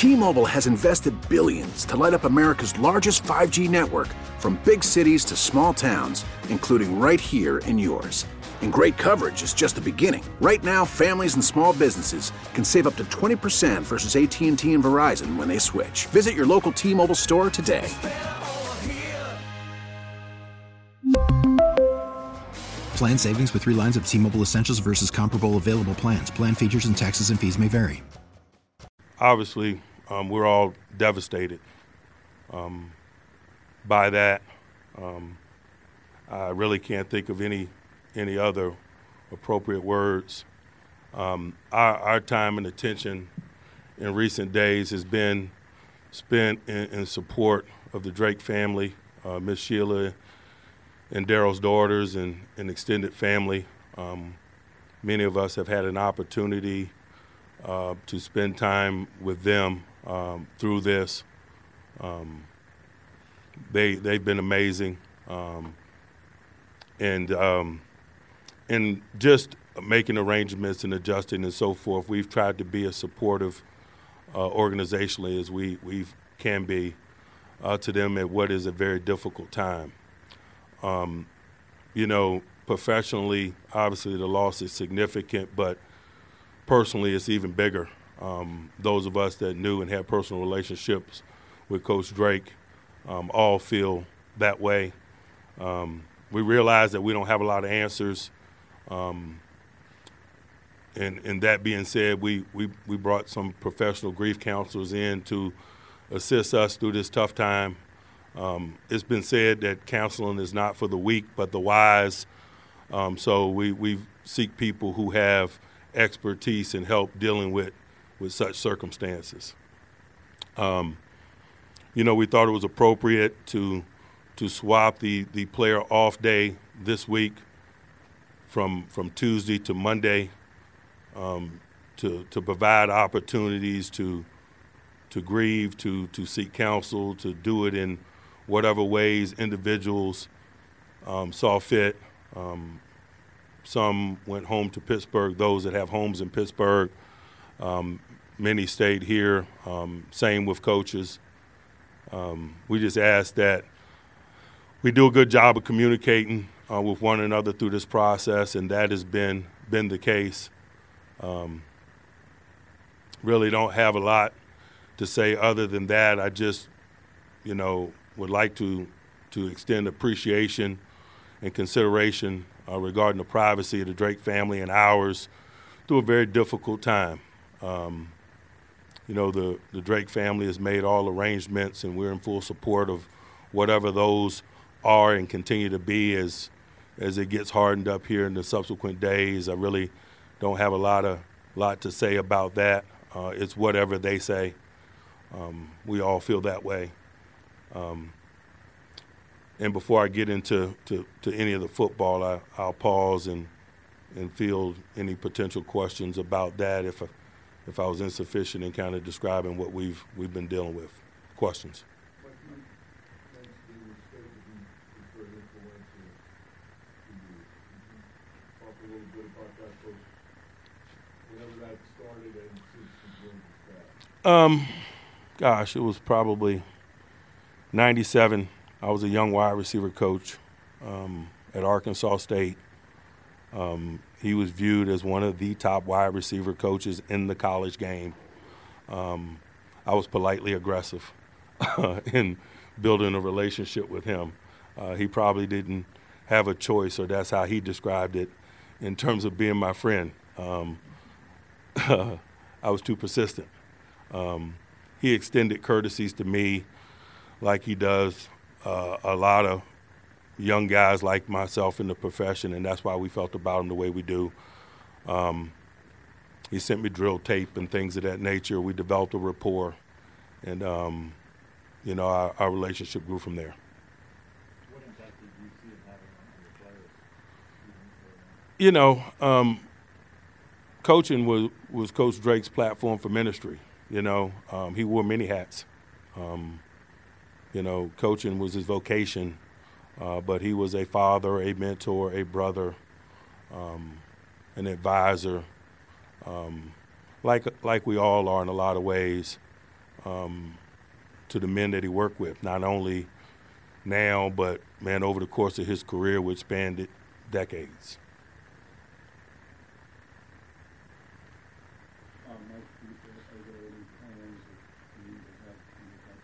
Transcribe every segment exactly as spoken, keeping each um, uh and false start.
T-Mobile has invested billions to light up America's largest five G network, from big cities to small towns, including right here in yours. And great coverage is just the beginning. Right now, families and small businesses can save up to twenty percent versus A T and T and Verizon when they switch. Visit your local T-Mobile store today. Plan savings with three lines of T-Mobile Essentials versus comparable available plans. Plan features and taxes and fees may vary. Obviously, um, we're all devastated um, by that. Um, I really can't think of any any other appropriate words. Um, our, our time and attention in recent days has been spent in, in support of the Drake family, uh, Miss Sheila and Daryl's daughters and, and extended family. Um, many of us have had an opportunity uh, to spend time with them um, through this. Um, they, they've been amazing. Um, and um, and just making arrangements and adjusting and so forth, we've tried to be as supportive uh, organizationally as we, we can be uh, to them at what is a very difficult time. Um, you know, professionally, obviously the loss is significant, but personally it's even bigger. Um, those of us that knew and had personal relationships with Coach Drake um, all feel that way. Um, we realize that we don't have a lot of answers. Um, and, and that being said, we, we, we brought some professional grief counselors in to assist us through this tough time. Um, it's been said that counseling is not for the weak but the wise. Um, so we, we seek people who have expertise and help dealing with, with such circumstances. Um, you know, we thought it was appropriate to to swap the, the player off day this week from from Tuesday to Monday um, to to provide opportunities to to grieve, to to seek counsel, to do it in whatever ways individuals um, saw fit. Um, some went home to Pittsburgh, those that have homes in Pittsburgh. Um, many stayed here, um, same with coaches. Um, we just ask that we do a good job of communicating uh, with one another through this process, and that has been been the case. Um, really don't have a lot to say other than that. I just, you know, would like to to extend appreciation and consideration uh, regarding the privacy of the Drake family and ours through a very difficult time. Um, you know, the, the Drake family has made all arrangements, and we're in full support of whatever those are and continue to be as as it gets hardened up here in the subsequent days. I really don't have a lot of lot to say about that. Uh, it's whatever they say. Um, we all feel that way. Um, and before I get into to, to any of the football, I, I'll pause and and field any potential questions about that if I, if I was insufficient in kind of describing what we've we've been dealing with. Questions? Um, gosh, it was probably ninety-seven. I was a young wide receiver coach um, at Arkansas State. Um, he was viewed as one of the top wide receiver coaches in the college game. Um, I was politely aggressive in building a relationship with him. Uh, he probably didn't have a choice, or that's how he described it in terms of being my friend. Um, I was too persistent. Um, he extended courtesies to me like he does uh, a lot of young guys like myself in the profession, and that's why we felt about him the way we do. Um, he sent me drill tape and things of that nature. We developed a rapport, and, um, you know, our, our relationship grew from there. What impact did you see it having on your players? You know, um, coaching was, was Coach Drake's platform for ministry. You know, um, he wore many hats. Um, you know, coaching was his vocation, uh, but he was a father, a mentor, a brother, um, an advisor, um, like like we all are in a lot of ways. um, to the men that he worked with, not only now, but, man, over the course of his career, which spanned decades. Um, Mike, are there any plans for you to have any type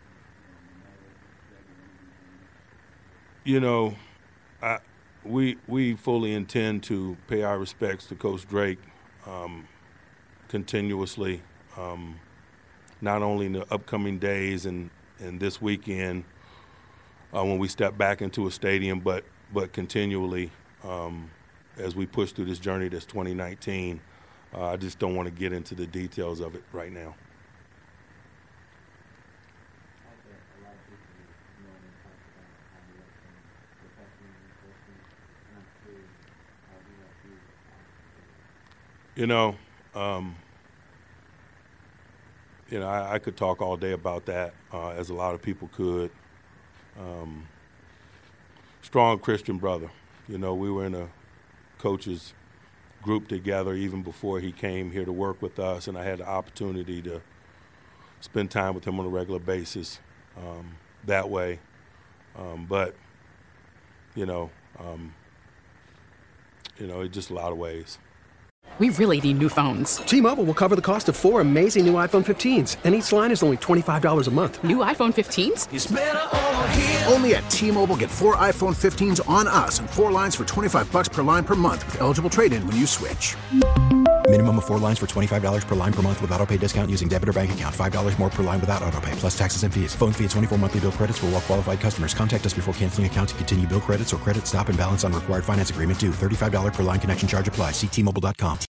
of You know, I, we we fully intend to pay our respects to Coach Drake um, continuously, um, not only in the upcoming days and, and this weekend uh, when we step back into a stadium, but but continually um, as we push through this journey that's twenty nineteen. Uh, I just don't want to get into the details of it right now. You know, um, you know, I, I could talk all day about that, uh, as a lot of people could. Um, strong Christian brother. You know, we were in a coaches group together even before he came here to work with us, and I had the opportunity to spend time with him on a regular basis um, that way. Um, but, you know, um, you know, it's just a lot of ways. We really need new phones. T-Mobile will cover the cost of four amazing new iPhone fifteens, and each line is only twenty-five dollars a month. New iPhone fifteens? It's better over here. Only at T-Mobile, get four iPhone fifteens on us and four lines for twenty-five bucks per line per month with eligible trade-in when you switch. Minimum of four lines for twenty-five dollars per line per month with autopay discount using debit or bank account. five dollars more per line without autopay, plus taxes and fees. Phone fee at twenty-four monthly bill credits for well-qualified customers. Contact us before canceling account to continue bill credits or credit stop and balance on required finance agreement due. thirty-five dollars per line connection charge applies. See T Mobile dot com.